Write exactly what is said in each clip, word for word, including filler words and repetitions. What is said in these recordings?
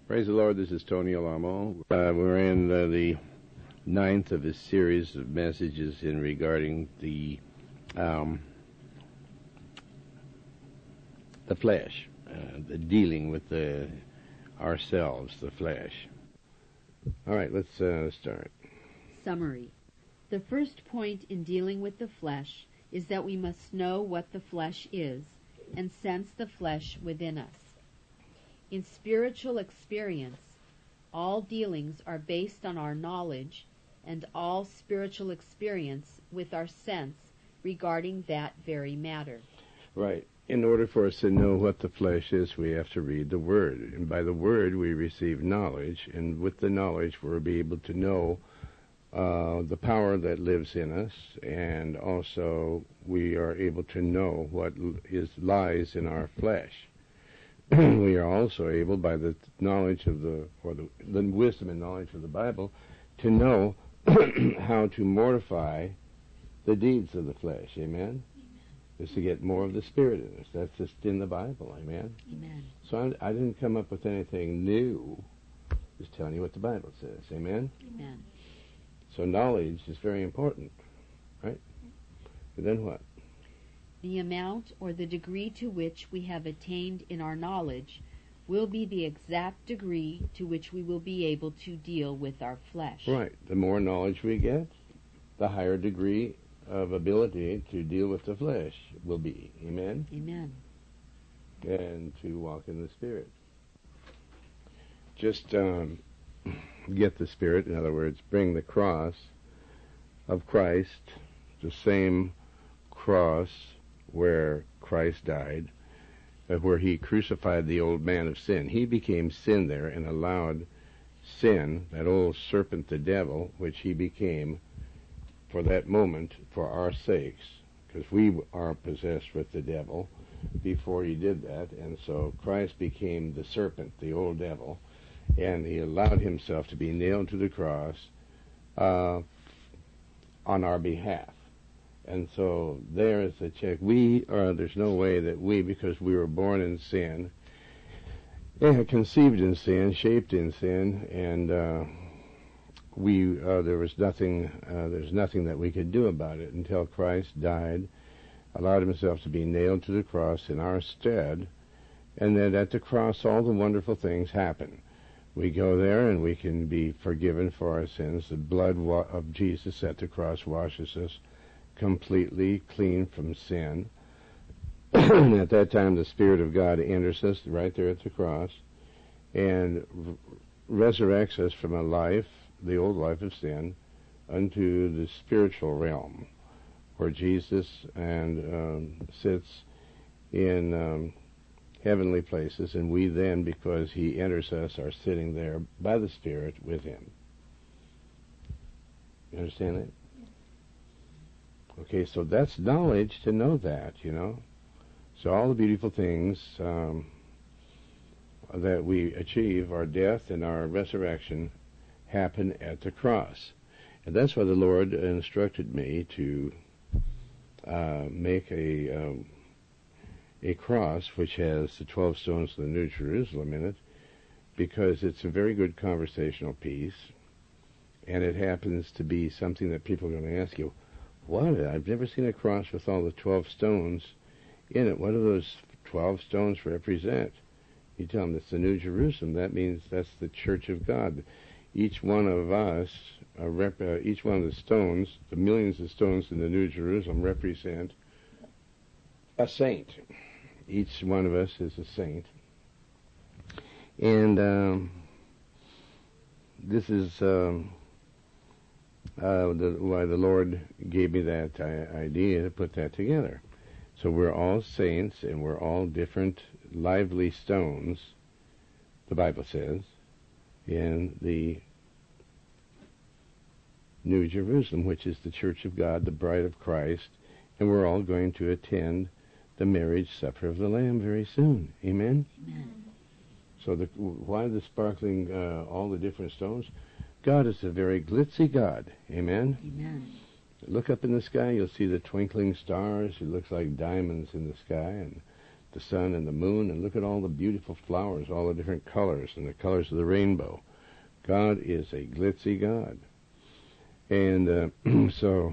Praise the Lord, this is Tony Alamo. Uh, we're in uh, the ninth of a series of messages in regarding the um, the flesh, uh, the dealing with the ourselves, the flesh. All right, let's uh, start. Summary. The first point in dealing with the flesh is that we must know what the flesh is and sense the flesh within us. In spiritual experience, all dealings are based on our knowledge and all spiritual experience with our sense regarding that very matter. Right. In order for us to know what the flesh is, we have to read the Word. And by the Word, we receive knowledge. And with the knowledge, we'll be able to know uh, the power that lives in us. And also, we are able to know what is lies in our flesh. We are also able, by the knowledge of the, or the, the wisdom and knowledge of the Bible, to know how to mortify the deeds of the flesh. Amen? Is to get more of the Spirit in us. That's just in the Bible. Amen? Amen. So I, I didn't come up with anything new. Just telling you what the Bible says. Amen? Amen. So knowledge is very important. Right? And then what? The amount or the degree to which we have attained in our knowledge will be the exact degree to which we will be able to deal with our flesh. Right. The more knowledge we get, the higher degree of ability to deal with the flesh will be. Amen? Amen. And to walk in the Spirit. Just um, get the Spirit, in other words, bring the cross of Christ, the same cross where Christ died, uh, where he crucified the old man of sin. He became sin there and allowed sin, that old serpent, the devil, which he became for that moment for our sakes, because we are possessed with the devil before he did that, and so Christ became the serpent, the old devil, and he allowed himself to be nailed to the cross uh, on our behalf. And so there is a check. We are, there's no way that we, because we were born in sin, yeah, conceived in sin, shaped in sin, and uh, we, uh, there was nothing, uh, there's nothing that we could do about it until Christ died, allowed himself to be nailed to the cross in our stead, and then at the cross all the wonderful things happen. We go there and we can be forgiven for our sins. The blood wa- of Jesus at the cross washes us completely clean from sin. And at that time the Spirit of God enters us right there at the cross and r- resurrects us from a life, the old life of sin, unto the spiritual realm where Jesus and um, sits in um, heavenly places, and we then, because he enters us, are sitting there by the Spirit with him. You understand that? Okay, so that's knowledge to know that, you know. So all the beautiful things um, that we achieve, our death and our resurrection, happen at the cross. And that's why the Lord instructed me to uh, make a um, a cross which has the twelve stones of the New Jerusalem in it, because it's a very good conversational piece, and it happens to be something that people are going to ask you, what? I've never seen a cross with all the twelve stones in it. What do those twelve stones represent? You tell them it's the New Jerusalem. That means that's the Church of God. Each one of us, uh, rep, uh, each one of the stones, the millions of stones in the New Jerusalem represent a saint. Each one of us is a saint. And um, this is um, uh, the, why the Lord gave me that uh, idea to put that together. So we're all saints, and we're all different lively stones, the Bible says, in the New Jerusalem, which is the Church of God, the bride of Christ, and we're all going to attend the marriage supper of the Lamb very soon. Amen? Amen. So the, why the sparkling, uh, all the different stones? God is a very glitzy God. Amen? Amen. Look up in the sky, you'll see the twinkling stars. It looks like diamonds in the sky, and the sun and the moon, and look at all the beautiful flowers, all the different colors and the colors of the rainbow. God is a glitzy God. And uh, so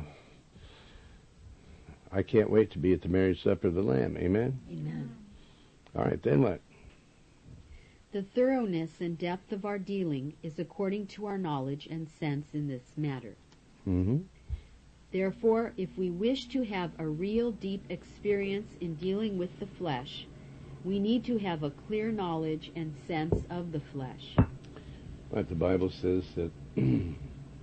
I can't wait to be at the marriage supper of the Lamb. Amen? Amen. All right, then what? The thoroughness and depth of our dealing is according to our knowledge and sense in this matter. Mm-hmm. Therefore, if we wish to have a real deep experience in dealing with the flesh, we need to have a clear knowledge and sense of the flesh. Right, the Bible says that in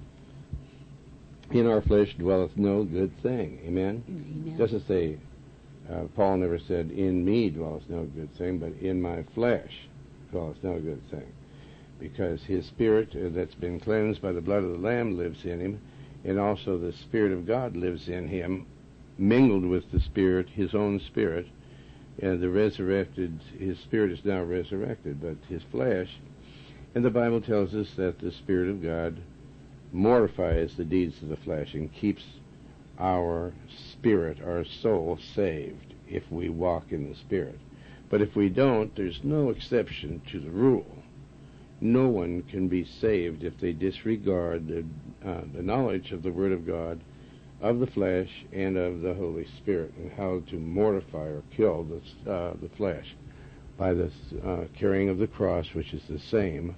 our flesh dwelleth no good thing. Amen? Amen. It doesn't say, uh, Paul never said, in me dwelleth no good thing, but in my flesh dwelleth no good thing. Because his spirit uh, that's been cleansed by the blood of the Lamb lives in him, and also the Spirit of God lives in him, mingled with the Spirit, his own Spirit, and the resurrected, his Spirit is now resurrected, but his flesh, and the Bible tells us that the Spirit of God mortifies the deeds of the flesh and keeps our spirit, our soul, saved if we walk in the Spirit. But if we don't, there's no exception to the rule. No one can be saved if they disregard the, uh, the knowledge of the Word of God, of the flesh, and of the Holy Spirit, and how to mortify or kill the, uh, the flesh by the uh, carrying of the cross, which is the same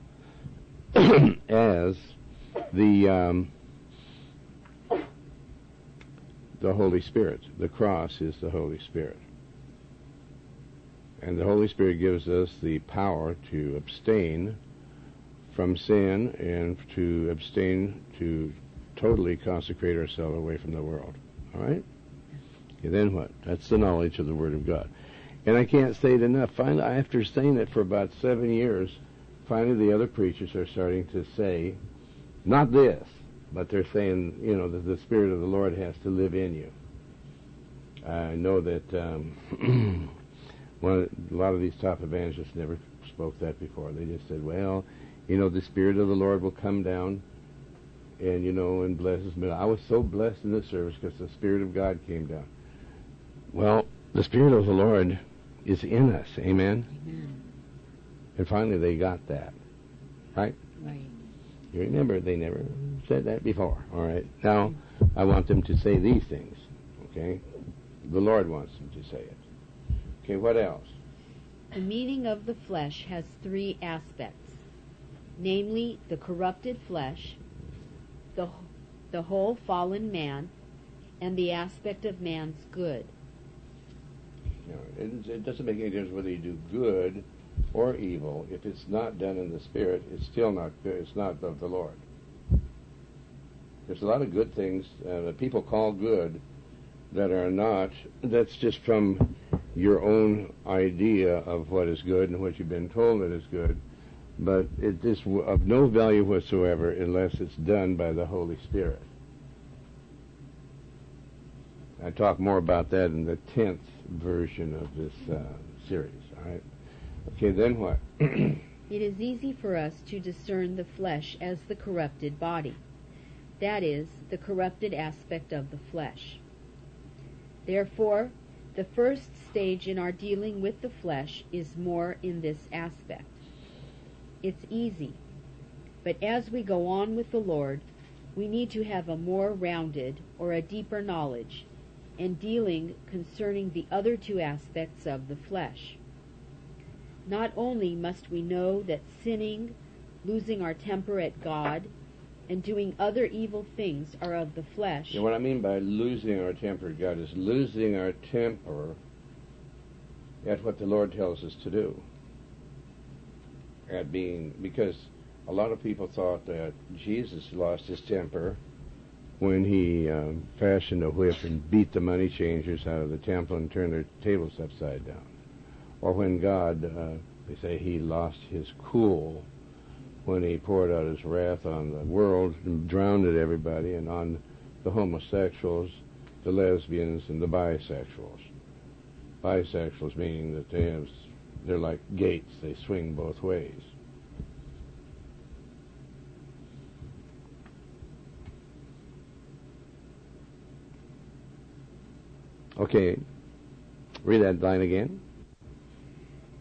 as the um, the Holy Spirit. The cross is the Holy Spirit. And the Holy Spirit gives us the power to abstain from sin and to abstain, to totally consecrate ourselves away from the world. All right? Okay, then what? That's the knowledge of the Word of God. And I can't say it enough. Finally, after saying it for about seven years, finally the other preachers are starting to say, not this, but they're saying, you know, that the Spirit of the Lord has to live in you. I know that um, one, a lot of these top evangelists never spoke that before. They just said, well, you know, the Spirit of the Lord will come down and, you know, and blesses me. I was so blessed in this service because the Spirit of God came down. Well, the Spirit of the Lord is in us. Amen? Amen. And finally they got that. Right? Right. You remember, they never said that before. All right? Now, I want them to say these things. Okay? The Lord wants them to say it. Okay, what else? The meaning of the flesh has three aspects, namely the corrupted flesh, the, the whole fallen man, and the aspect of man's good. You know, it, it doesn't make any difference whether you do good or evil. If it's not done in the Spirit, it's still not good. It's not of the Lord. There's a lot of good things uh, that people call good that are not. That's just from your own idea of what is good and what you've been told that is good. But it is of no value whatsoever unless it's done by the Holy Spirit. I talk more about that in the tenth version of this uh, series. All right. Okay, then what? It is easy for us to discern the flesh as the corrupted body. That is, the corrupted aspect of the flesh. Therefore, the first stage in our dealing with the flesh is more in this aspect. It's easy, but as we go on with the Lord, we need to have a more rounded or a deeper knowledge and dealing concerning the other two aspects of the flesh. Not only must we know that sinning, losing our temper at God, and doing other evil things are of the flesh. Yeah, what I mean by losing our temper at God is losing our temper at what the Lord tells us to do. At being, because a lot of people thought that Jesus lost his temper when he um, fashioned a whip and beat the money changers out of the temple and turned their tables upside down. Or when God, uh, they say he lost his cool when he poured out his wrath on the world and drowned everybody, and on the homosexuals, the lesbians, and the bisexuals. Bisexuals meaning that they have, they're like gates, they swing both ways. Okay, read that line again.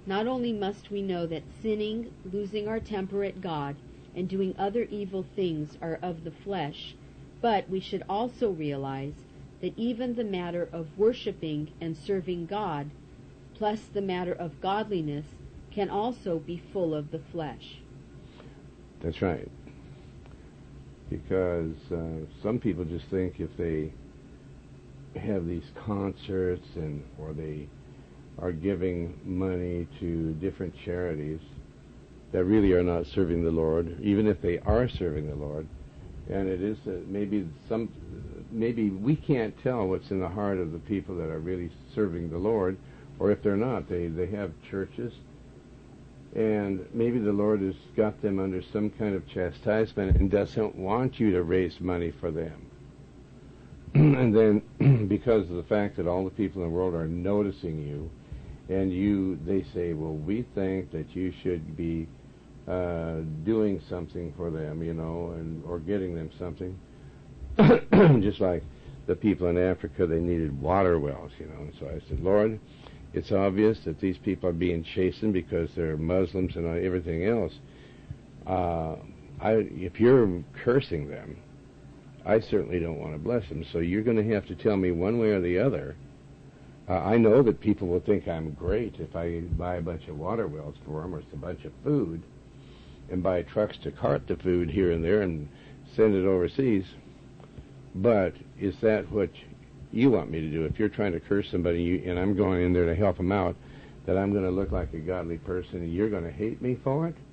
Not only must we know that sinning, losing our temper at God, and doing other evil things are of the flesh, but we should also realize that even the matter of worshiping and serving God, plus the matter of godliness, can also be full of the flesh. That's right. Because uh, some people just think if they have these concerts and or they are giving money to different charities that really are not serving the Lord, even if they are serving the Lord, and it is uh, maybe some maybe we can't tell what's in the heart of the people that are really serving the Lord, or if they're not, they they have churches, and maybe the Lord has got them under some kind of chastisement and doesn't want you to raise money for them. And then because of the fact that all the people in the world are noticing you, and you, they say, well, we think that you should be uh, doing something for them, you know, and or getting them something. Just like the people in Africa, they needed water wells, you know. And so I said, Lord, it's obvious that these people are being chastened because they're Muslims and everything else. Uh, I, if you're cursing them, I certainly don't want to bless them. So you're going to have to tell me one way or the other. Uh, I know that people will think I'm great if I buy a bunch of water wells for them or a bunch of food and buy trucks to cart the food here and there and send it overseas. But is that what you want me to do? If you're trying to curse somebody you, and I'm going in there to help them out, that I'm going to look like a godly person and you're going to hate me for it?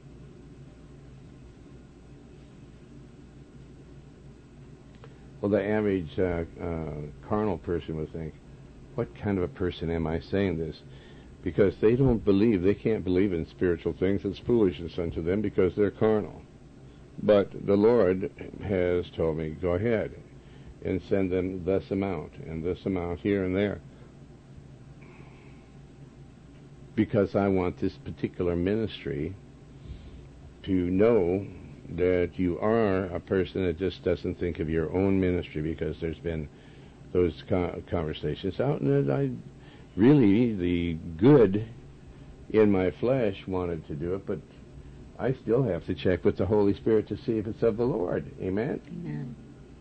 Well, the average uh, uh, carnal person would think, what kind of a person am I saying this? Because they don't believe, they can't believe in spiritual things. It's foolishness unto them because they're carnal. But the Lord has told me, go ahead and send them this amount and this amount here and there. Because I want this particular ministry to know that you are a person that just doesn't think of your own ministry, because there's been those conversations out, and that I really, the good in my flesh wanted to do it, but I still have to check with the Holy Spirit to see if it's of the Lord. Amen? Amen.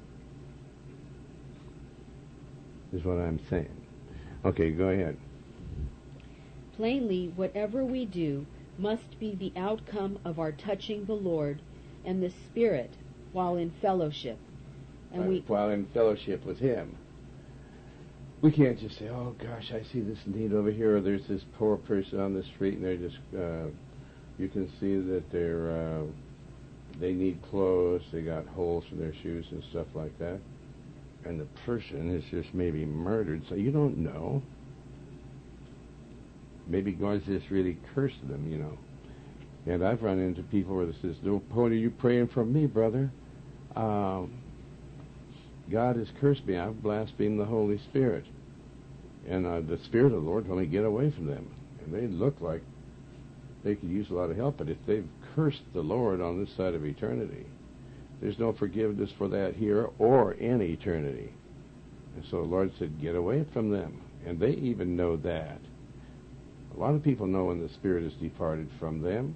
Is what I'm saying. Okay, go ahead. Plainly, whatever we do must be the outcome of our touching the Lord and the Spirit while in fellowship. And we while in fellowship with Him. We can't just say, oh gosh, I see this need over here, or there's this poor person on the street, and they're just, uh, you can see that they're, uh, they need clothes, they got holes in their shoes and stuff like that, and the person is just maybe murdered, so you don't know. Maybe God's just really cursed them, you know. And I've run into people where they says, no, what are you praying for me, brother? Um, God has cursed me. I've blasphemed the Holy Spirit. And uh, the Spirit of the Lord told me, get away from them. And they look like they could use a lot of help, but if they've cursed the Lord on this side of eternity, there's no forgiveness for that here or in eternity. And so the Lord said, get away from them. And they even know that. A lot of people know when the Spirit is departed from them.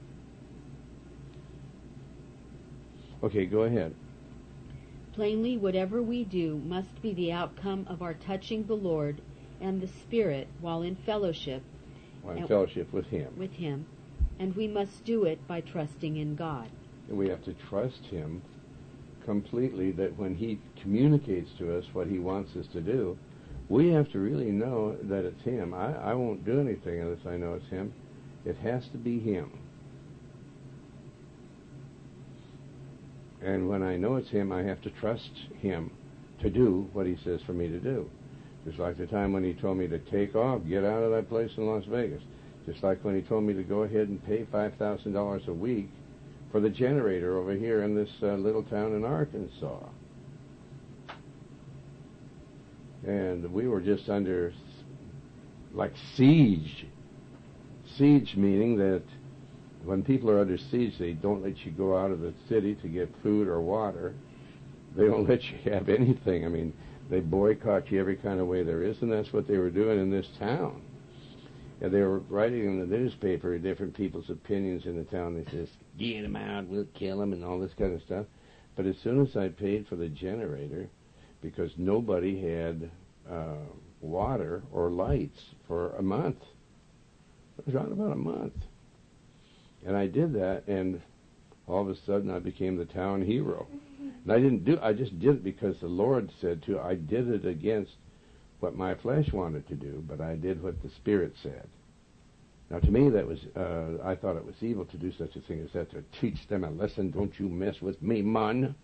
Okay, go ahead. Plainly, whatever we do must be the outcome of our touching the Lord and the Spirit while in fellowship. While in fellowship with Him. With Him. And we must do it by trusting in God. And we have to trust Him completely, that when He communicates to us what He wants us to do, we have to really know that it's Him. I, I won't do anything unless I know it's Him. It has to be Him. And when I know it's Him, I have to trust Him to do what He says for me to do. Just like the time when He told me to take off, get out of that place in Las Vegas. Just like when He told me to go ahead and pay five thousand dollars a week for the generator over here in this uh, little town in Arkansas. And we were just under, like, siege. Siege meaning that when people are under siege, they don't let you go out of the city to get food or water. They don't let you have anything. I mean, they boycott you every kind of way there is, and that's what they were doing in this town. Yeah, they were writing in the newspaper different people's opinions in the town. They says, get them out, we'll kill them, and all this kind of stuff. But as soon as I paid for the generator, because nobody had uh, water or lights for a month, it was around about a month. And I did that, and all of a sudden I became the town hero. And I didn't do I just did it because the Lord said to. I did it against what my flesh wanted to do, but I did what the Spirit said. Now, to me, that was, uh, I thought it was evil to do such a thing as that, to teach them a lesson. Don't you mess with me, man.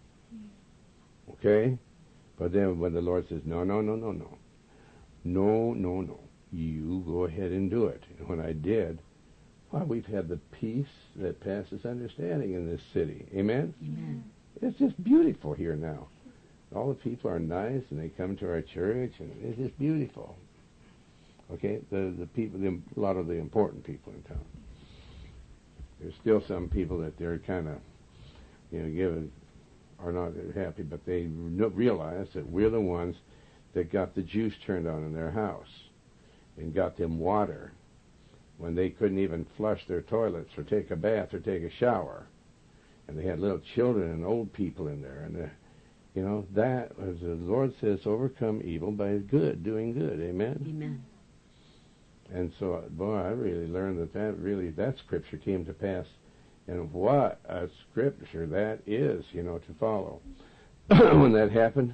Okay? But then when the Lord says, no, no, no, no, no. No, no, no. You go ahead and do it. And when I did, well, we've had the peace that passes understanding in this city. Amen? Amen. It's just beautiful here now. All the people are nice, and they come to our church, and it's just beautiful. Okay, the the people, the, a lot of the important people in town. There's still some people that they're kind of, you know, given are not happy, but they realize that we're the ones that got the juice turned on in their house and got them water when they couldn't even flush their toilets or take a bath or take a shower, and they had little children and old people in there, and the, you know, that, as the Lord says, overcome evil by good, doing good. Amen? Amen. And so, boy, I really learned that that really, that scripture came to pass. And what a scripture that is, you know, to follow. When that happened,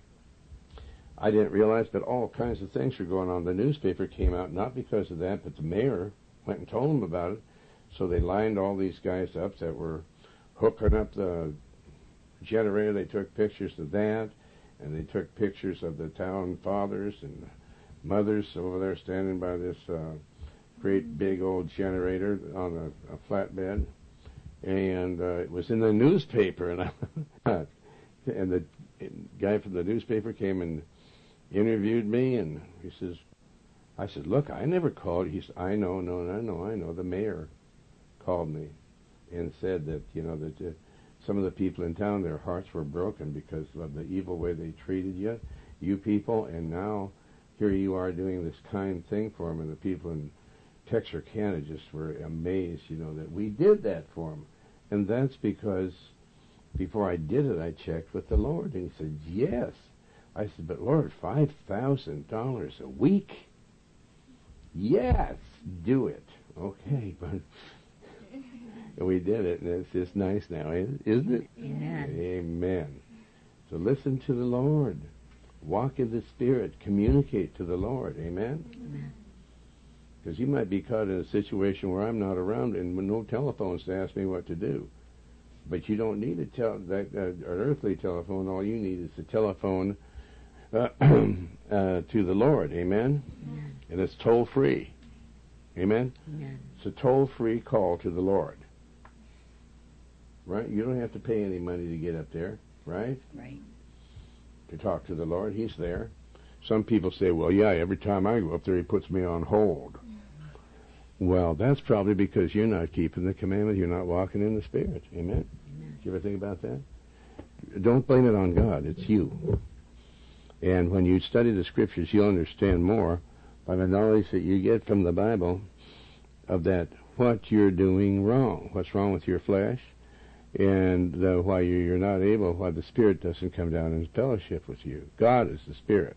I didn't realize that all kinds of things were going on. The newspaper came out, not because of that, but the mayor went and told them about it. So they lined all these guys up that were hooking up the generator. They took pictures of that, and they took pictures of the town fathers and mothers over there standing by this uh, great big old generator on a, a flatbed, and uh, it was in the newspaper. And I, and the guy from the newspaper came and interviewed me, and he says, I said, look, I never called. He said, I know, no, I know, I know. The mayor called me and said that, you know, that uh, some of the people in town, their hearts were broken because of the evil way they treated you, you people, and now here you are doing this kind thing for them, and the people in Texarkana just were amazed, you know, that we did that for them. And that's because before I did it, I checked with the Lord, and he said, yes. I said, but Lord, five thousand dollars a week? Yes, do it. Okay, but and we did it, and it's just nice now, isn't it? Amen. Amen. So listen to the Lord. Walk in the Spirit. Communicate to the Lord. Amen? Amen. Because you might be caught in a situation where I'm not around and with no telephones to ask me what to do. But you don't need a tel- that, uh, an earthly telephone. All you need is a telephone uh, uh, to the Lord. Amen? Amen. And it's toll-free. Amen? Amen. It's a toll-free call to the Lord. Right? You don't have to pay any money to get up there. Right? Right. To talk to the Lord. He's there. Some people say, well, yeah, every time I go up there, he puts me on hold. Well, that's probably because you're not keeping the commandment. You're not walking in the Spirit. Amen? Amen. Did you ever think about that? Don't blame it on God. It's you. And when you study the Scriptures, you'll understand more by the knowledge that you get from the Bible of that, what you're doing wrong, what's wrong with your flesh, and uh, why you're not able, why the Spirit doesn't come down and fellowship with you. God is the Spirit.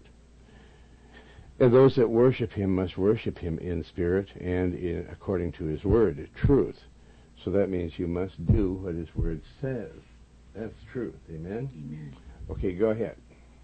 And those that worship Him must worship Him in spirit and in, according to His Word, truth. So that means you must do what His Word says. That's truth. Amen? Amen. Okay, go ahead.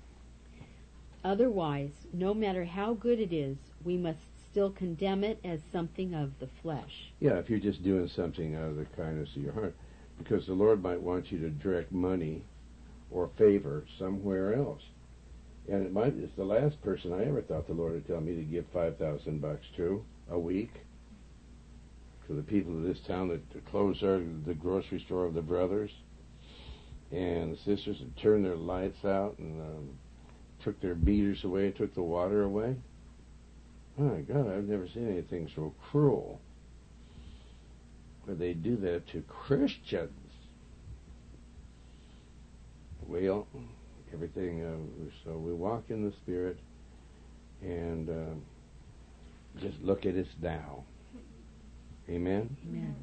Otherwise, no matter how good it is, we must still condemn it as something of the flesh. Yeah, if you're just doing something out of the kindness of your heart, because the Lord might want you to direct money or favor somewhere else. And it might, it's the last person I ever thought the Lord would tell me to give five thousand bucks to a week to the people of this town that closed our, the grocery store of the brothers and the sisters and turned their lights out and um, took their beaters away and took the water away. My God, I've never seen anything so cruel. But they do that to Christians. Well, everything, uh, so we walk in the Spirit, and uh, Just look at us now. Amen? Amen.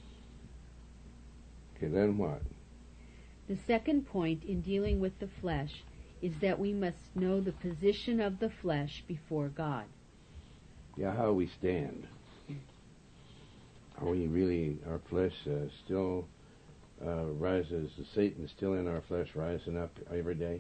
Okay, then what? The second point in dealing with the flesh is that we must know the position of the flesh before God. Yeah, how we stand. Are we really, our flesh uh, still uh, rises, Satan is still in our flesh rising up every day?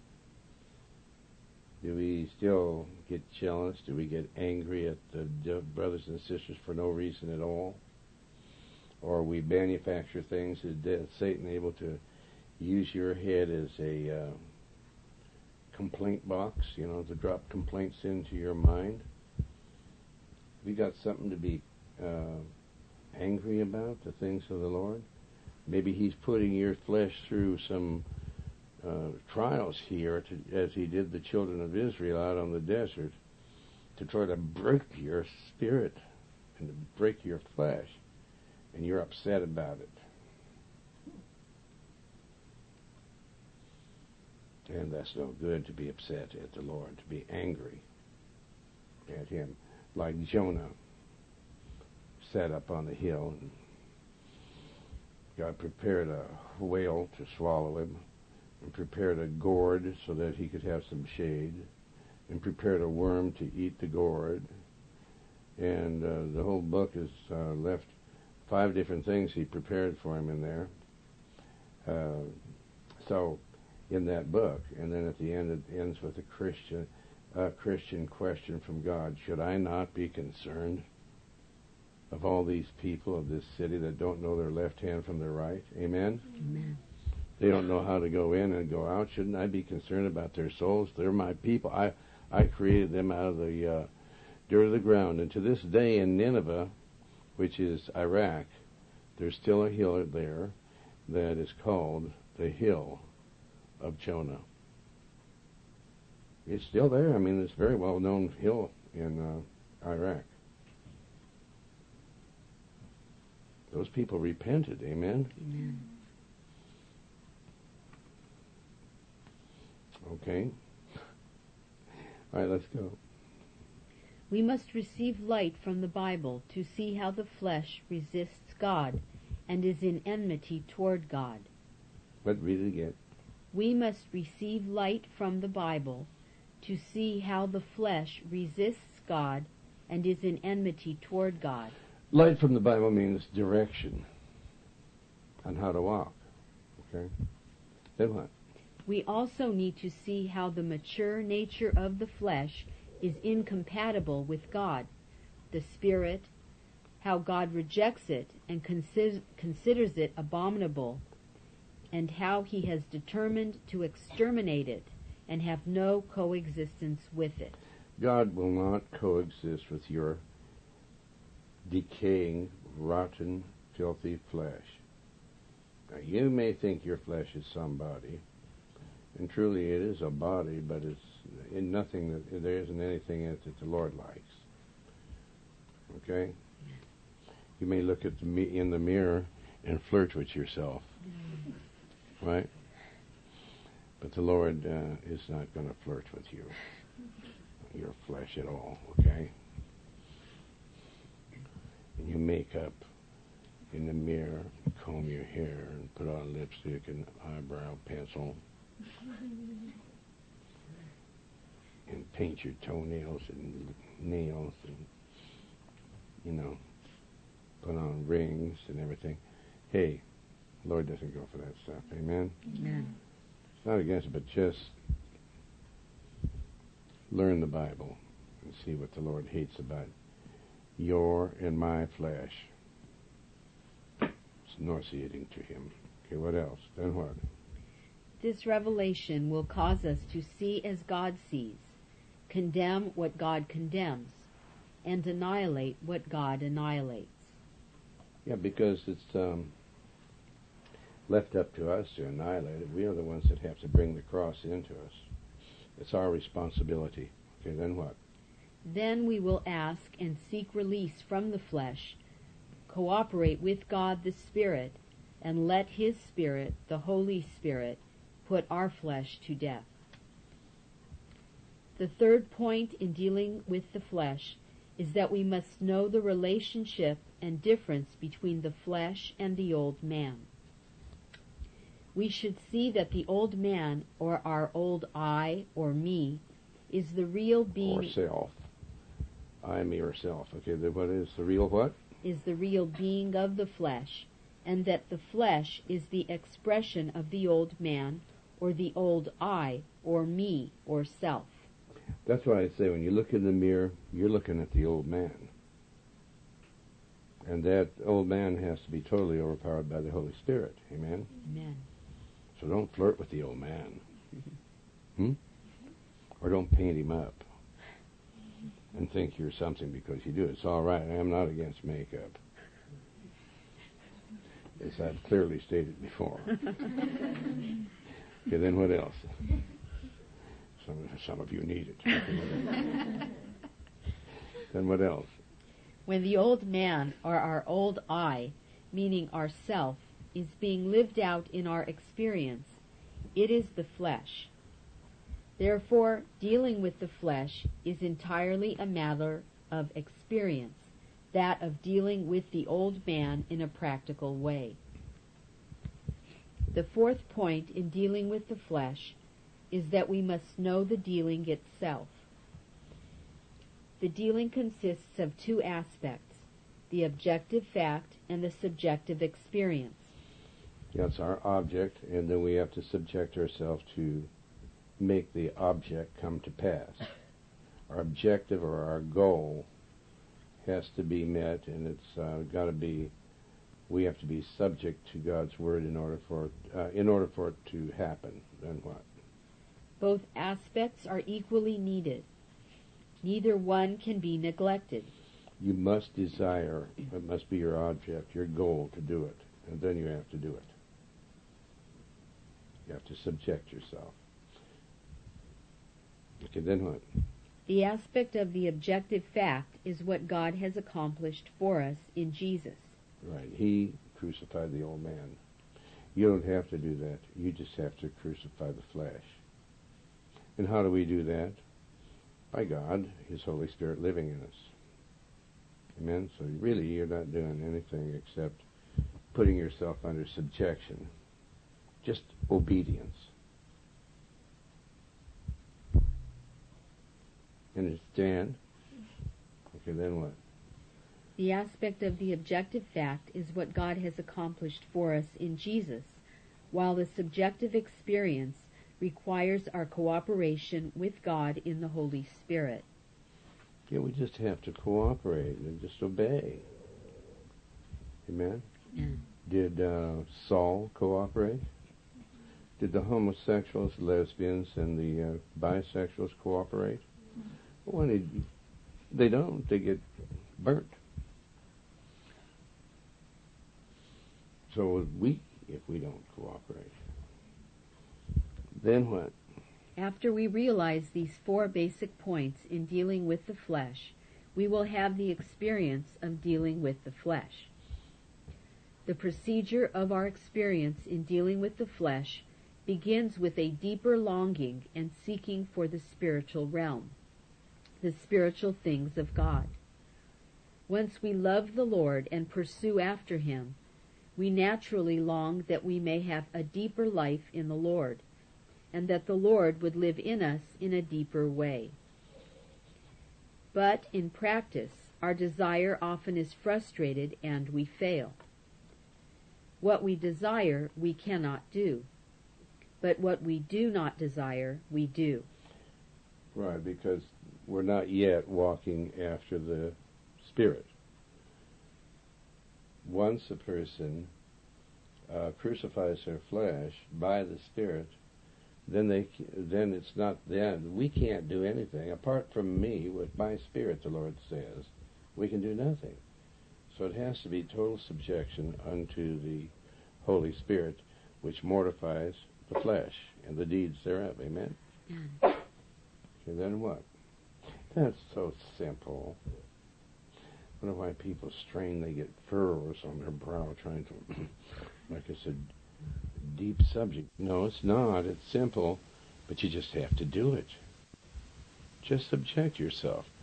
Do we still get jealous? Do we get angry at the brothers and sisters for no reason at all? Or we manufacture things? Is Satan able to use your head as a uh, complaint box, you know, to drop complaints into your mind? We got something to be uh, angry about, the things of the Lord? Maybe he's putting your flesh through some uh, trials here, to, as he did the children of Israel out on the desert, to try to break your spirit and to break your flesh, and you're upset about it. And that's no good, to be upset at the Lord, to be angry at him. Like Jonah sat up on the hill, and God prepared a whale to swallow him, and prepared a gourd so that he could have some shade, and prepared a worm to eat the gourd. And uh, the whole book is uh, left five different things he prepared for him in there. Uh, so, in that book, and then at the end it ends with a Christian, uh, Christian question from God: should I not be concerned of all these people of this city that don't know their left hand from their right? Amen? Amen. They don't know how to go in and go out. Shouldn't I be concerned about their souls? They're my people. I, I created them out of the uh, dirt of the ground. And to this day in Nineveh, which is Iraq, there's still a hill there that is called the Hill of Jonah. It's still there. I mean, it's a very well-known hill in uh, Iraq. Those people repented. Amen? Amen. Okay. All right, let's go. We must receive light from the Bible to see how the flesh resists God and is in enmity toward God. But read it again. We must receive light from the Bible to see how the flesh resists God and is in enmity toward God. Light from the Bible means direction on how to walk. Okay? Then what? We also need to see how the mature nature of the flesh is incompatible with God, the Spirit, how God rejects it and considers, considers it abominable, and how he has determined to exterminate it and have no coexistence with it. God will not coexist with your decaying, rotten, filthy flesh. Now, you may think your flesh is somebody, and truly it is a body, but it's in nothing that there isn't anything in it that the Lord likes. Okay? You may look at the me- in the mirror and flirt with yourself, right? But the Lord uh, is not going to flirt with you, your flesh at all. Okay? And you make up in the mirror, comb your hair, and put on lipstick and eyebrow pencil, and paint your toenails and nails, and, you know, put on rings and everything. Hey, Lord doesn't go for that stuff. Amen? Amen. It's not against it, but just learn the Bible and see what the Lord hates about your and my flesh. It's nauseating to him. Okay, what else? Then what? This revelation will cause us to see as God sees, condemn what God condemns, and annihilate what God annihilates. Yeah, because it's um, left up to us to annihilate it. We are the ones that have to bring the cross into us. It's our responsibility. Okay, then what? Then we will ask and seek release from the flesh, cooperate with God the Spirit, and let His Spirit, the Holy Spirit, put our flesh to death. The third point in dealing with the flesh is that we must know the relationship and difference between the flesh and the old man. We should see that the old man, or our old I, or me, is the real being... Or self. I, me, or self. Okay, then what is the real what? Is the real being of the flesh, and that the flesh is the expression of the old man, or the old I, or me, or self. That's why I say when you look in the mirror, you're looking at the old man. And that old man has to be totally overpowered by the Holy Spirit. Amen? Amen. So don't flirt with the old man. Hmm? Or don't paint him up and think you're something because you do it. It's all right. I am not against makeup, as I've clearly stated before. Okay, then what else? Some, some of you need it. Then what else? When the old man, or our old I, meaning ourself, is being lived out in our experience, it is the flesh. Therefore, dealing with the flesh is entirely a matter of experience, that of dealing with the old man in a practical way. The fourth point in dealing with the flesh is that we must know the dealing itself. The dealing consists of two aspects, the objective fact and the subjective experience. That's our object, and then we have to subject ourselves to make the object come to pass. Our objective or our goal has to be met, and it's uh, got to be. We have to be subject to God's word in order for it, uh, in order for it to happen. Then what? Both aspects are equally needed. Neither one can be neglected. You must desire. It must be your object, your goal to do it, and then you have to do it. You have to subject yourself. Okay, then what? The aspect of the objective fact is what God has accomplished for us in Jesus. Right. He crucified the old man. You don't have to do that. You just have to crucify the flesh. And how do we do that? By God, His Holy Spirit living in us. Amen? So really, you're not doing anything except putting yourself under subjection. Just obedience. Understand? Okay, then what? The aspect of the objective fact is what God has accomplished for us in Jesus, while the subjective experience requires our cooperation with God in the Holy Spirit. Yeah, we just have to cooperate and just obey. Amen? Yeah. Did uh, Saul cooperate? Did the homosexuals, lesbians, and the uh, bisexuals cooperate? Well, they, they don't. They get burnt. So we, if we don't cooperate, then what? After we realize these four basic points in dealing with the flesh, we will have the experience of dealing with the flesh. The procedure of our experience in dealing with the flesh begins with a deeper longing and seeking for the spiritual realm, the spiritual things of God. Once we love the Lord and pursue after Him, we naturally long that we may have a deeper life in the Lord, and that the Lord would live in us in a deeper way. But in practice, our desire often is frustrated and we fail. What we desire, we cannot do. But what we do not desire, we do. Right, because we're not yet walking after the Spirit. Once a person uh, crucifies their flesh by the Spirit, then they then it's not them. We can't do anything apart from me. With my Spirit, the Lord says, we can do nothing. So it has to be total subjection unto the Holy Spirit, which mortifies the flesh and the deeds thereof. Amen? Amen. Okay, then what? That's so simple. I wonder why people strain, they get furrows on their brow trying to, like I said, deep subject. No, it's not. It's simple, but you just have to do it. Just subject yourself.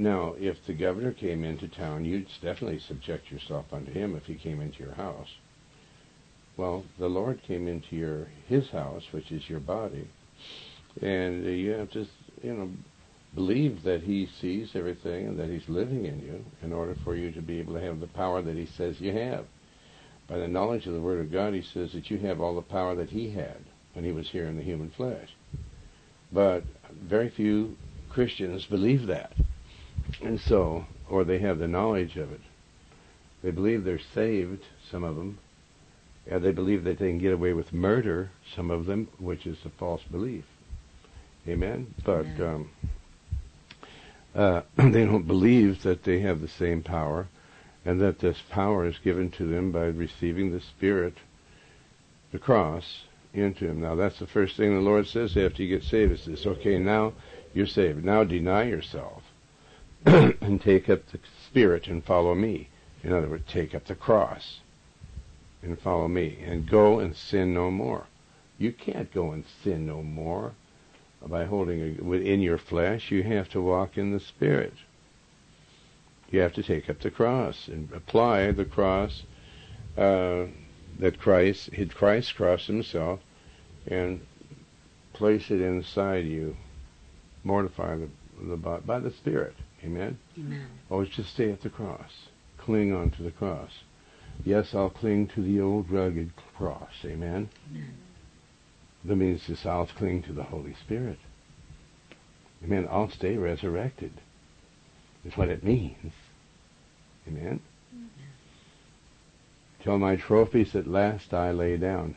Now, if the governor came into town, you'd definitely subject yourself unto him if he came into your house. Well, the Lord came into your his house, which is your body, and uh, you have to, you know, believe that he sees everything and that he's living in you in order for you to be able to have the power that he says you have. By the knowledge of the Word of God, he says that you have all the power that he had when he was here in the human flesh. But very few Christians believe that. And so, or they have the knowledge of it. They believe they're saved, some of them, and they believe that they can get away with murder, some of them, which is a false belief. Amen? But um, uh, they don't believe that they have the same power, and that this power is given to them by receiving the Spirit, the cross, into him. Now, that's the first thing the Lord says after you get saved. He says, okay, now you're saved. Now deny yourself and take up the Spirit and follow me. In other words, take up the cross and follow me, and go and sin no more. You can't go and sin no more by holding a, within your flesh. You have to walk in the Spirit. You have to take up the cross and apply the cross uh, that Christ, hid Christ cross himself, and place it inside you. Mortify the, the body by the Spirit. Amen? Amen. Always just stay at the cross. Cling on to the cross. Yes, I'll cling to the old rugged cross. Amen? Amen. That means this, I'll cling to the Holy Spirit. Amen. I'll stay resurrected. Is what it means. Amen? Amen. Till my trophies at last I lay down.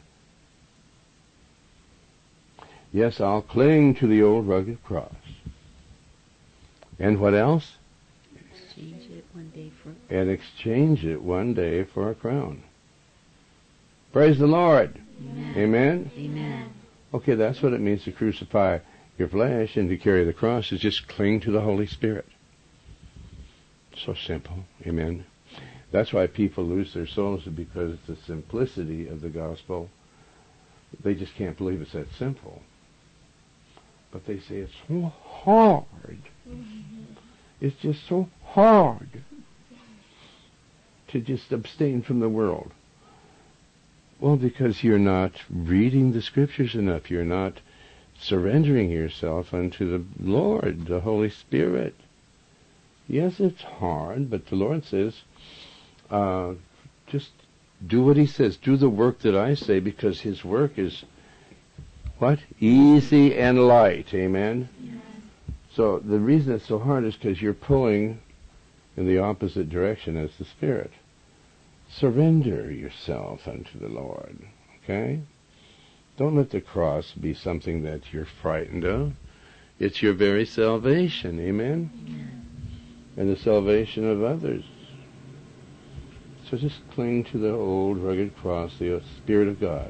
Yes, I'll cling to the old rugged cross. And what else? Exchange it one day for... And exchange it one day for a crown. Praise the Lord. Amen. Amen? Amen. Okay, that's what it means to crucify your flesh and to carry the cross, is just cling to the Holy Spirit. So simple. Amen. That's why people lose their souls, because the simplicity of the gospel, they just can't believe it's that simple. But they say it's so hard. Mm-hmm. It's just so hard to just abstain from the world. Well, because you're not reading the Scriptures enough. You're not surrendering yourself unto the Lord, the Holy Spirit. Yes, it's hard, but the Lord says, uh, just do what he says. Do the work that I say, because his work is, what? Easy and light. Amen? Yes. So the reason it's so hard is because you're pulling in the opposite direction as the Spirit. Surrender yourself unto the Lord. Okay? Don't let the cross be something that you're frightened of. It's your very salvation. Amen? Amen. And the salvation of others. So just cling to the old rugged cross, the Spirit of God.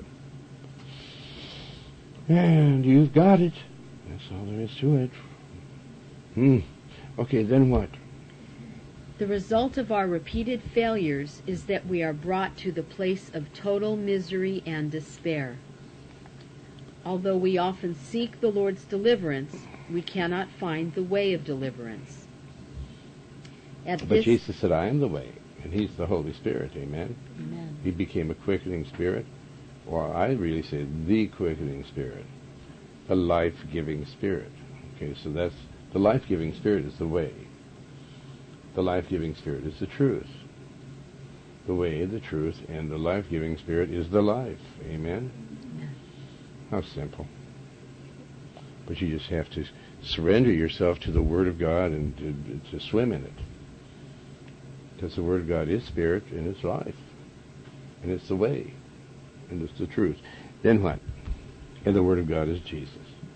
And you've got it. That's all there is to it. Hmm. Okay, then what? The result of our repeated failures is that we are brought to the place of total misery and despair. Although we often seek the Lord's deliverance, we cannot find the way of deliverance. At But this... Jesus said, I am the way, and he's the Holy Spirit. Amen? Amen. He became a quickening spirit. Or I really say the quickening spirit. A life-giving spirit. Okay, so that's, the life-giving spirit is the way. The life-giving spirit is the truth. The way, the truth, and the life-giving spirit is the life. Amen? Amen. How simple. But you just have to surrender yourself to the Word of God and to, to swim in it. Because the Word of God is spirit and it's life. And it's the way. And it's the truth. Then what? And the Word of God is Jesus.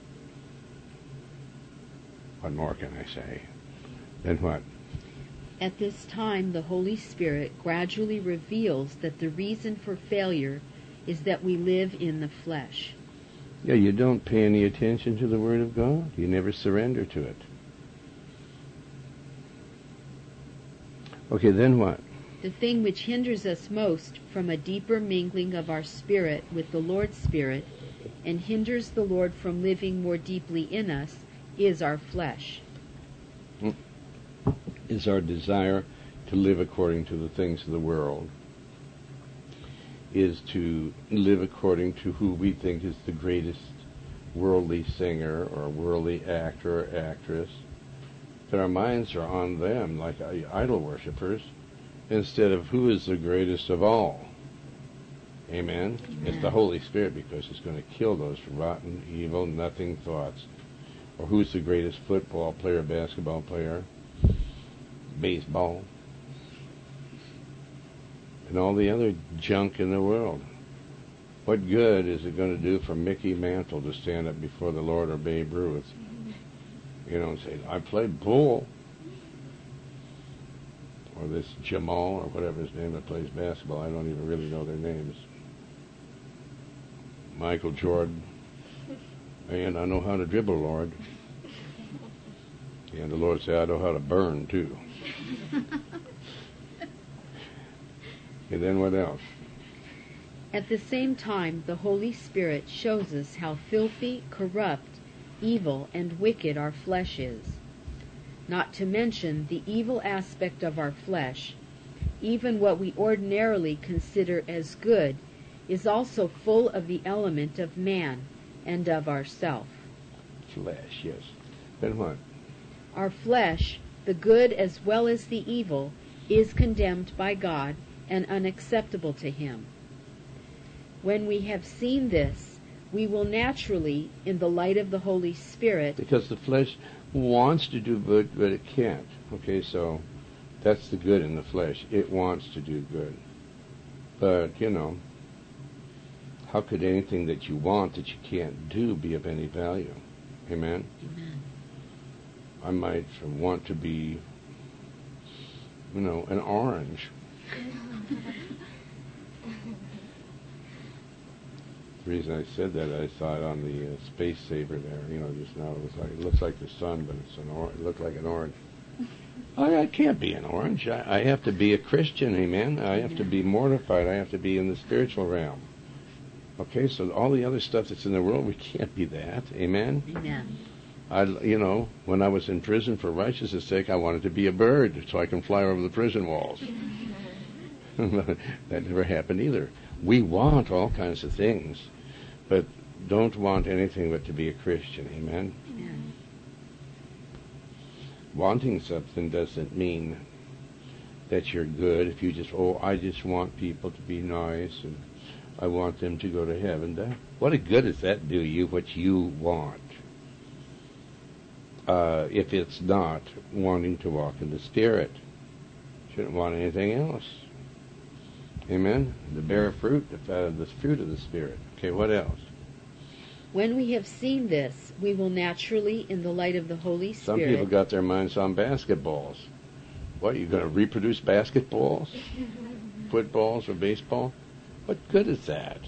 What more can I say? Then what? At this time, the Holy Spirit gradually reveals that the reason for failure is that we live in the flesh. Yeah, you don't pay any attention to the Word of God. You never surrender to it. Okay, then what? The thing which hinders us most from a deeper mingling of our spirit with the Lord's Spirit and hinders the Lord from living more deeply in us is our flesh. Hmm. is our desire to live according to the things of the world, is to live according to who we think is the greatest worldly singer or worldly actor or actress, that our minds are on them like idol worshippers instead of who is the greatest of all. Amen? Amen. It's the Holy Spirit, because it's going to kill those rotten, evil, nothing thoughts. Or who's the greatest football player, basketball player, baseball, and all the other junk in the world. What good is it going to do for Mickey Mantle to stand up before the Lord, or Babe Ruth, you know, and say, I played pool? Or this Jamal, or whatever his name that plays basketball, I don't even really know their names. Michael Jordan. And I know how to dribble, Lord. And the Lord said, I know how to burn, too. And then what else? At the same time, the Holy Spirit shows us how filthy, corrupt, evil, and wicked our flesh is. Not to mention the evil aspect of our flesh, even what we ordinarily consider as good, is also full of the element of man and of ourself. Flesh, yes. Then what? Our flesh, the good as well as the evil, is condemned by God and unacceptable to Him. When we have seen this, we will naturally, in the light of the Holy Spirit... Because the flesh wants to do good, but it can't. Okay, so that's the good in the flesh. It wants to do good. But, you know, how could anything that you want that you can't do be of any value? Amen? Amen. I might want to be, you know, an orange. The reason I said that, I saw it on the uh, space saver there. You know, just now it was like, it looks like the sun, but it's an or- it looked like an orange. I, I can't be an orange. I, I have to be a Christian, amen. I have to be mortified. I have to be in the spiritual realm. Okay, so all the other stuff that's in the world, we can't be that, amen. Amen. I, you know, when I was in prison for righteousness' sake, I wanted to be a bird so I can fly over the prison walls. That never happened either. We want all kinds of things, but don't want anything but to be a Christian. Amen? Amen. Wanting something doesn't mean that you're good. If you just, oh, I just want people to be nice and I want them to go to heaven. That, what a good does that do you, what you want? Uh, if it's not wanting to walk in the Spirit. Shouldn't want anything else. Amen? To bear fruit, the, the fruit of the Spirit. Okay, what else? When we have seen this, we will naturally, in the light of the Holy Spirit... Some people got their minds on basketballs. What, you're going to reproduce basketballs? Footballs or baseball? What good is that?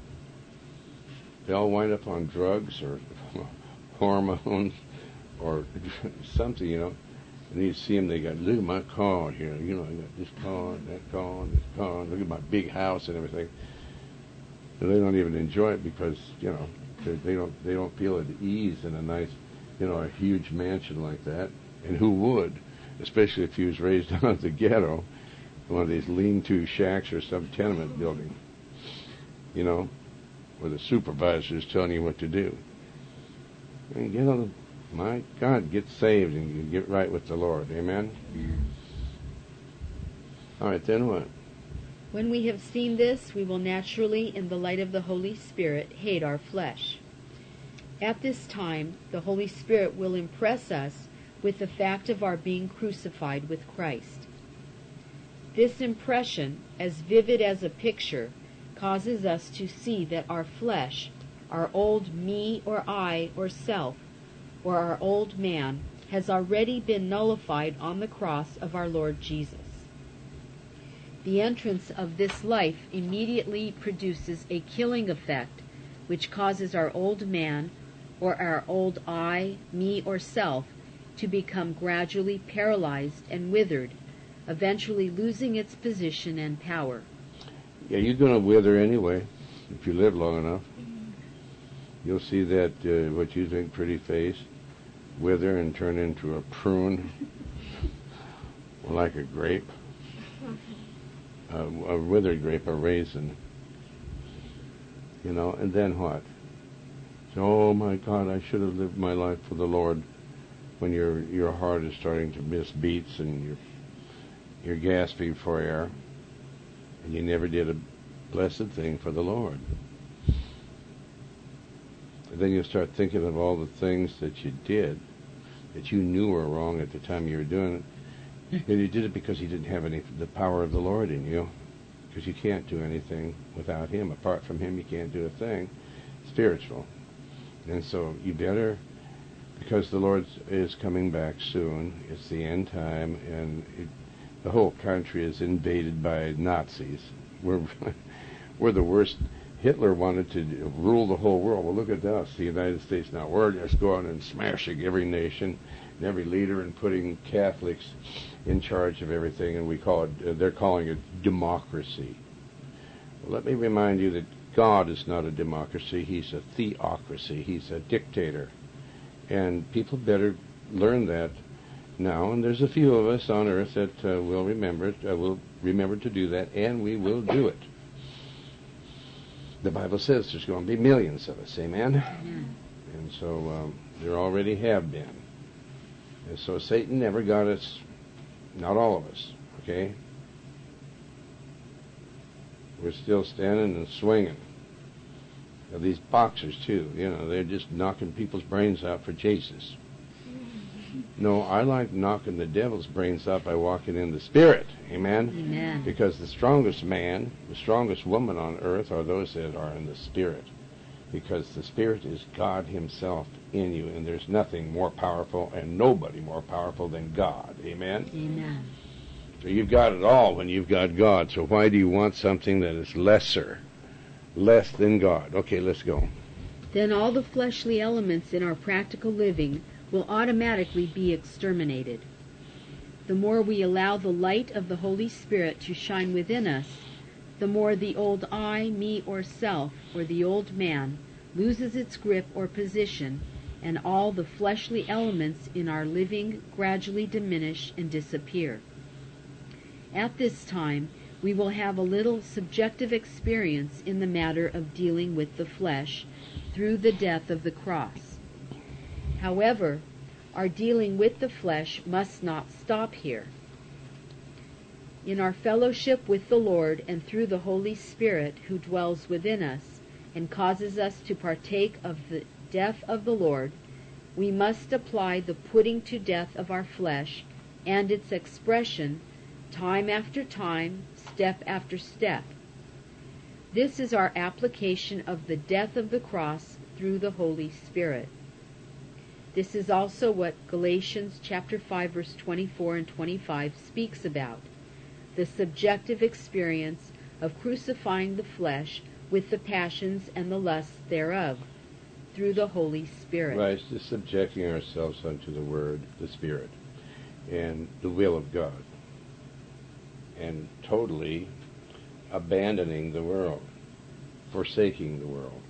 They all wind up on drugs or hormones or something, you know. And you see them, they got, look at my car here, you know, I got this car, and that car, and this car, and look at my big house and everything. And they don't even enjoy it because, you know, they, they don't they don't feel at ease in a nice, you know, a huge mansion like that. And who would? Especially if he was raised out of the ghetto, one of these lean-to shacks or some tenement building, you know, where the supervisor is telling you what to do. And get on the, my God, get saved and you get right with the Lord. Amen? Amen. All right, then what? When we have seen this, we will naturally, in the light of the Holy Spirit, hate our flesh. At this time, the Holy Spirit will impress us with the fact of our being crucified with Christ. This impression, as vivid as a picture, causes us to see that our flesh, our old me or I or self, or our old man, has already been nullified on the cross of our Lord Jesus. The entrance of this life immediately produces a killing effect, which causes our old man, or our old I, me, or self, to become gradually paralyzed and withered, eventually losing its position and power. Yeah, you're going to wither anyway, if you live long enough. You'll see that uh, what you think pretty face wither and turn into a prune like a grape, a, a withered grape, a raisin. You know, and then what? So, oh my God, I should have lived my life for the Lord. When your your heart is starting to miss beats and you're you're gasping for air, and you never did a blessed thing for the Lord. And then you start thinking of all the things that you did that you knew were wrong at the time you were doing it, and you did it because you didn't have any the power of the Lord in you, because you can't do anything without Him. Apart from Him, you can't do a thing spiritual. And so you better, because the Lord is coming back soon. It's the end time, and it, the whole country is invaded by Nazis. We're we're the worst. Hitler wanted to rule the whole world. Well, look at us, the United States now. We're just going and smashing every nation and every leader and putting Catholics in charge of everything, and we call it, uh, they're calling it democracy. Well, let me remind you that God is not a democracy. He's a theocracy. He's a dictator. And people better learn that now, and there's a few of us on earth that uh, will remember it, uh, will remember to do that, and we will do it. The Bible says there's going to be millions of us, amen? Amen. And so um, there already have been. And so Satan never got us, not all of us, okay? We're still standing and swinging. Now, these boxers, too, you know, they're just knocking people's brains out for Jesus. No, I like knocking the devil's brains out by walking in the Spirit. Amen? Amen. Because the strongest man, the strongest woman on earth are those that are in the Spirit. Because the Spirit is God Himself in you, and there's nothing more powerful and nobody more powerful than God. Amen? Amen. So you've got it all when you've got God. So why do you want something that is lesser, less than God? Okay, let's go. Then all the fleshly elements in our practical living will automatically be exterminated. The more we allow the light of the Holy Spirit to shine within us, the more the old I, me, or self, or the old man, loses its grip or position, and all the fleshly elements in our living gradually diminish and disappear. At this time, we will have a little subjective experience in the matter of dealing with the flesh through the death of the cross. However, our dealing with the flesh must not stop here. In our fellowship with the Lord and through the Holy Spirit who dwells within us and causes us to partake of the death of the Lord, we must apply the putting to death of our flesh and its expression time after time, step after step. This is our application of the death of the cross through the Holy Spirit. This is also what Galatians chapter five verse twenty-four and twenty-five speaks about, the subjective experience of crucifying the flesh with the passions and the lusts thereof, through the Holy Spirit. Right, it's just subjecting ourselves unto the Word, the Spirit, and the will of God, and totally abandoning the world, forsaking the world.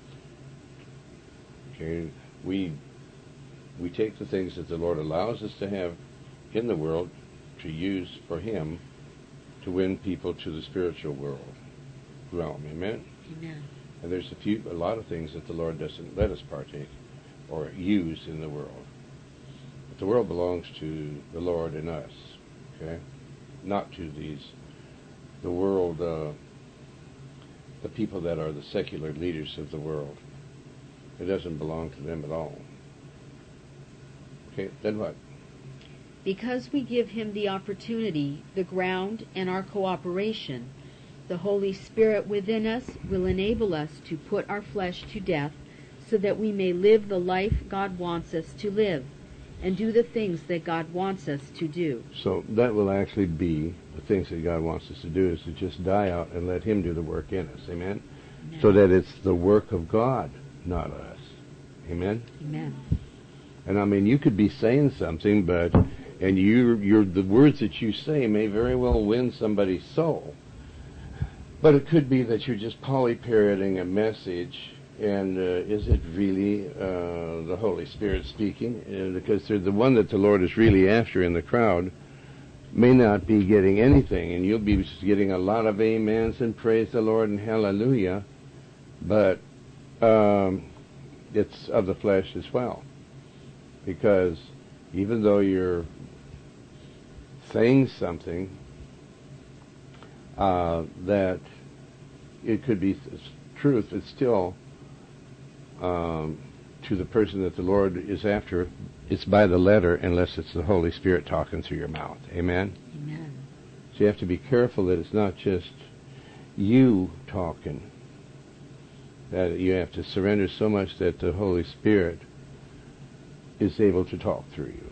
Okay, we we take the things that the Lord allows us to have in the world to use for Him to win people to the spiritual world realm. Amen? Amen. And there's a few, a lot of things that the Lord doesn't let us partake or use in the world. But the world belongs to the Lord and us, okay? Not to these, the world, uh, the people that are the secular leaders of the world. It doesn't belong to them at all. Okay, then what? Because we give Him the opportunity, the ground, and our cooperation, the Holy Spirit within us will enable us to put our flesh to death so that we may live the life God wants us to live and do the things that God wants us to do. So that will actually be the things that God wants us to do, is to just die out and let Him do the work in us. Amen? Amen. So that it's the work of God, not us. Amen? Amen. And I mean, you could be saying something, but and you, you're, the words that you say may very well win somebody's soul. But it could be that you're just polyparroting a message, and uh, is it really uh, the Holy Spirit speaking? Uh, because they're the one that the Lord is really after in the crowd may not be getting anything, and you'll be getting a lot of amens and praise the Lord and hallelujah, but um, it's of the flesh as well. Because even though you're saying something uh, that it could be truth, it's still um, to the person that the Lord is after, it's by the letter unless it's the Holy Spirit talking through your mouth. Amen? Amen. So you have to be careful that it's not just you talking, that you have to surrender so much that the Holy Spirit is able to talk through you.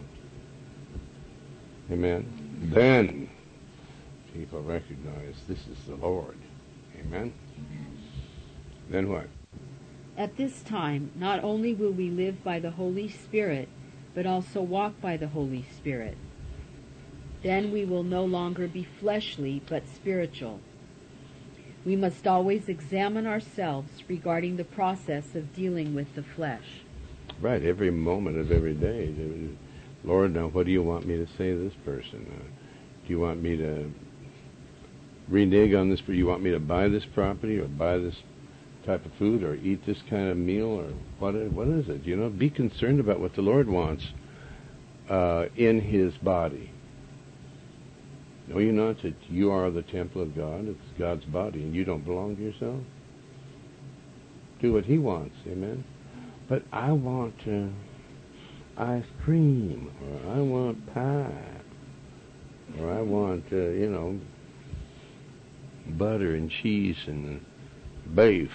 Amen? Amen. Then people recognize this is the Lord. Amen? Amen. Then what? At this time, not only will we live by the Holy Spirit, but also walk by the Holy Spirit. Then we will no longer be fleshly, but spiritual. We must always examine ourselves regarding the process of dealing with the flesh. Right, every moment of every day. Lord, now what do you want me to say to this person? Uh, do you want me to renege on this? Do you want me to buy this property or buy this type of food or eat this kind of meal, or what? What is it? You know, be concerned about what the Lord wants uh, in His body. Know you not that you are the temple of God? It's God's body, and you don't belong to yourself. Do what He wants, amen. But I want uh, ice cream, or I want pie, or I want uh, you know butter and cheese and beef.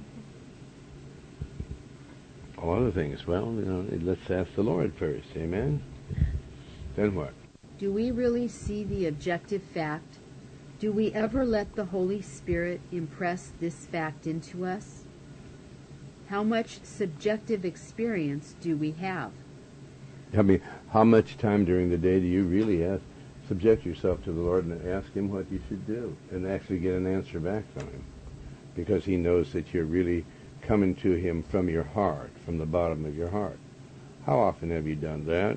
All other things. Well, you know, let's ask the Lord first. Amen? Then what? Do we really see the objective fact? Do we ever let the Holy Spirit impress this fact into us? How much subjective experience do we have? I mean, how much time during the day do you really ask, subject yourself to the Lord and ask Him what you should do, and actually get an answer back from Him? Because He knows that you're really coming to Him from your heart, from the bottom of your heart. How often have you done that?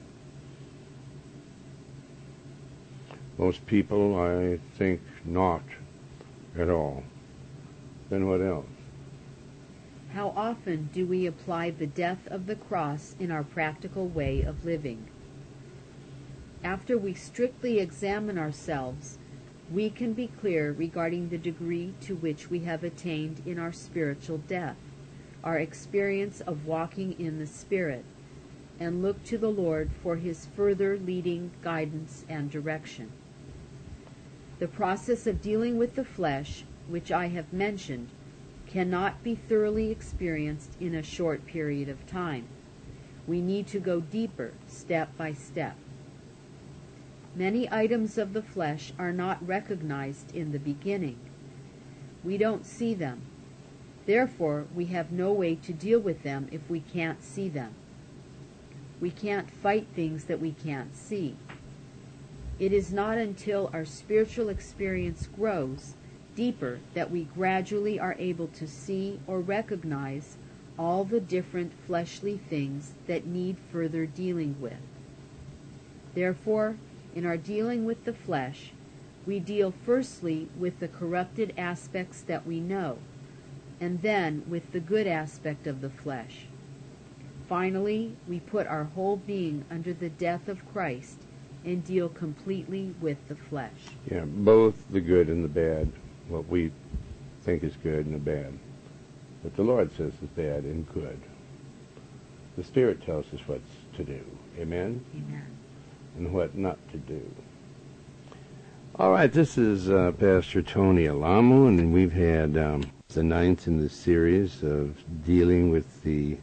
Most people, I think, not at all. Then what else? How often do we apply the death of the cross in our practical way of living? After we strictly examine ourselves, we can be clear regarding the degree to which we have attained in our spiritual death, our experience of walking in the Spirit, and look to the Lord for His further leading, guidance, and direction. The process of dealing with the flesh, which I have mentioned, cannot be thoroughly experienced in a short period of time. We need to go deeper, step by step. Many items of the flesh are not recognized in the beginning. We don't see them. Therefore, we have no way to deal with them if we can't see them. We can't fight things that we can't see. It is not until our spiritual experience grows deeper that we gradually are able to see or recognize all the different fleshly things that need further dealing with. Therefore, in our dealing with the flesh, we deal firstly with the corrupted aspects that we know, and then with the good aspect of the flesh. Finally, we put our whole being under the death of Christ and deal completely with the flesh. Yeah, both the good and the bad, what we think is good and the bad. But the Lord says is bad and good. The Spirit tells us what's to do. Amen? Amen. And what not to do. All right, this is uh, Pastor Tony Alamo, and we've had um, the ninth in the series of dealing with the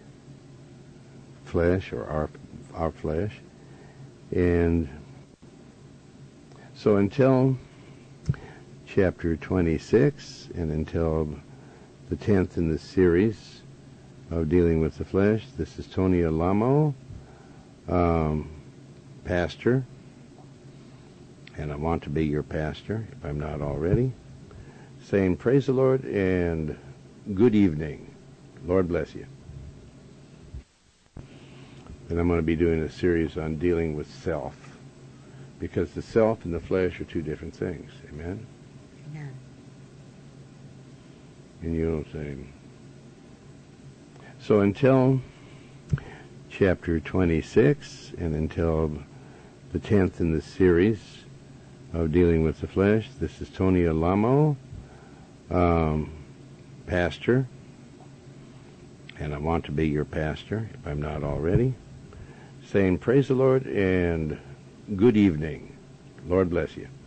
flesh, or our our flesh. And so until chapter twenty-six, and until the tenth in the series of dealing with the flesh, this is Tony Alamo, um, pastor, and I want to be your pastor, if I'm not already, saying praise the Lord and good evening. Lord bless you. And I'm going to be doing a series on dealing with self, Because the self and the flesh are two different things. Amen? Amen. And you know what I'm saying? So until chapter twenty-six, and until the tenth in the series of Dealing with the Flesh, this is Tony Alamo, um, pastor, and I want to be your pastor if I'm not already, saying praise the Lord and good evening. Lord bless you.